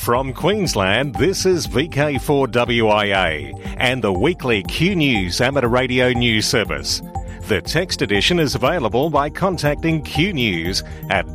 From Queensland, this is VK4WIA and the weekly Q News Amateur Radio News Service. The text edition is available by contacting Q News at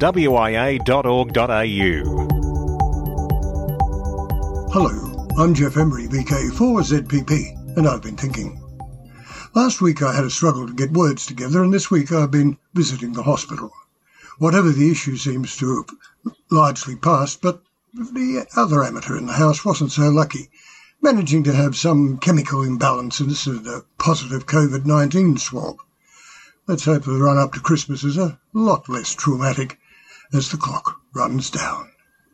wia.org.au. Hello, I'm Jeff Emery, VK4ZPP, and I've been thinking. Last week I had a struggle to get words together, and this week I've been visiting the hospital. Whatever the issue seems to have largely passed, but the other amateur in the house wasn't so lucky, managing to have some chemical imbalances and a positive COVID-19 swab. Let's hope the run up to Christmas is a lot less traumatic as the clock runs down.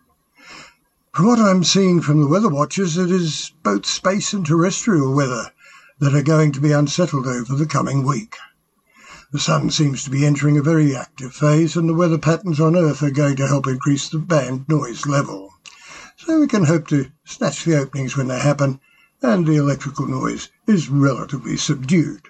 From what I'm seeing from the weather watchers, it is both space and terrestrial weather that are going to be unsettled over the coming week. The sun seems to be entering a very active phase, and the weather patterns on Earth are going to help increase the band noise level. So we can hope to snatch the openings when they happen, and the electrical noise is relatively subdued.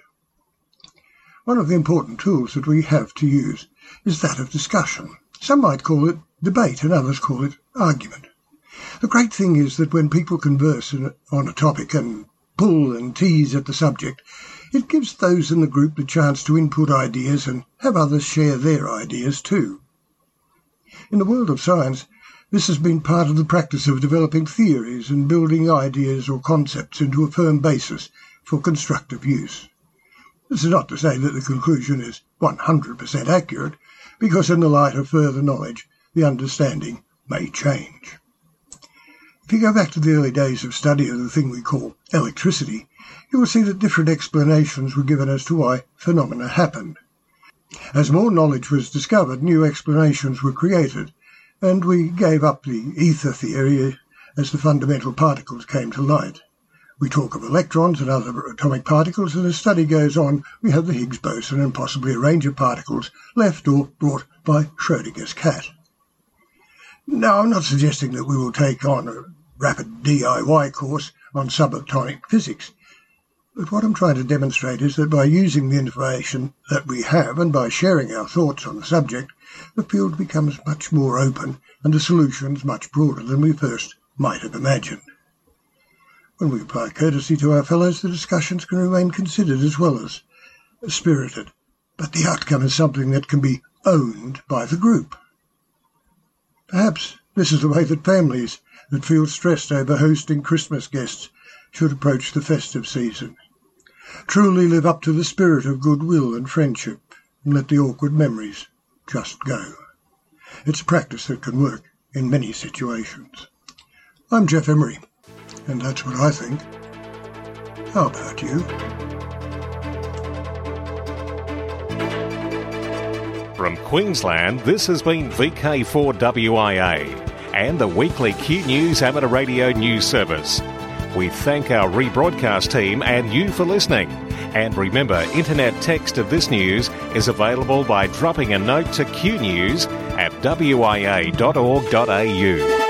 One of the important tools that we have to use is that of discussion. Some might call it debate, and others call it argument. The great thing is that when people converse on a topic and pull and tease at the subject, it gives those in the group the chance to input ideas and have others share their ideas too. In the world of science, this has been part of the practice of developing theories and building ideas or concepts into a firm basis for constructive use. This is not to say that the conclusion is 100% accurate, because in the light of further knowledge, the understanding may change. If you go back to the early days of study of the thing we call electricity, you will see that different explanations were given as to why phenomena happened. As more knowledge was discovered, new explanations were created, and we gave up the ether theory as the fundamental particles came to light. We talk of electrons and other atomic particles, and as study goes on, we have the Higgs boson and possibly a range of particles left or brought by Schrödinger's cat. Now, I'm not suggesting that we will take on a rapid DIY course on subatomic physics, but what I'm trying to demonstrate is that by using the information that we have and by sharing our thoughts on the subject, the field becomes much more open and the solutions much broader than we first might have imagined. When we apply courtesy to our fellows, the discussions can remain considered as well as spirited, but the outcome is something that can be owned by the group. Perhaps this is the way that families that feel stressed over hosting Christmas guests should approach the festive season. Truly live up to the spirit of goodwill and friendship, and let the awkward memories just go. It's a practice that can work in many situations. I'm Jeff Emery, and that's what I think. How about you? From Queensland, this has been VK4WIA and the weekly Q News Amateur Radio News Service. We thank our rebroadcast team and you for listening. And remember, internet text of this news is available by dropping a note to Q News at wia.org.au.